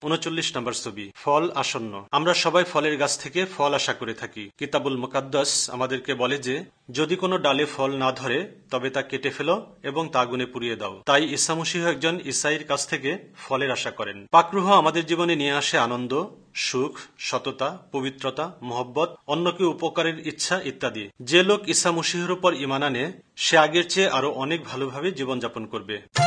39 নম্বর ছবি, ফল আসন্ন। আমরা সবাই ফলের গাছ থেকে ফল আশা করে থাকি। কিতাবুল মুকাদ্দাস আমাদেরকে বলে যে যদি কোনো ডালে ফল না ধরে তবে তা কেটে ফেলো এবং তা আগুনে পুড়িয়ে দাও। তাই ঈসা মসীহ একজন ঈসাইর কাছ থেকে ফলের আশা করেন। পাক রূহ আমাদের জীবনে নিয়ে আসে আনন্দ, সুখ, সততা, পবিত্রতা, মহব্বত, অন্যকে উপকারের ইচ্ছা ইত্যাদি। যে লোক ঈসা মসীহের উপর ঈমান আনে সে আগের চেয়ে আরো অনেক ভালোভাবে জীবনযাপন করবে।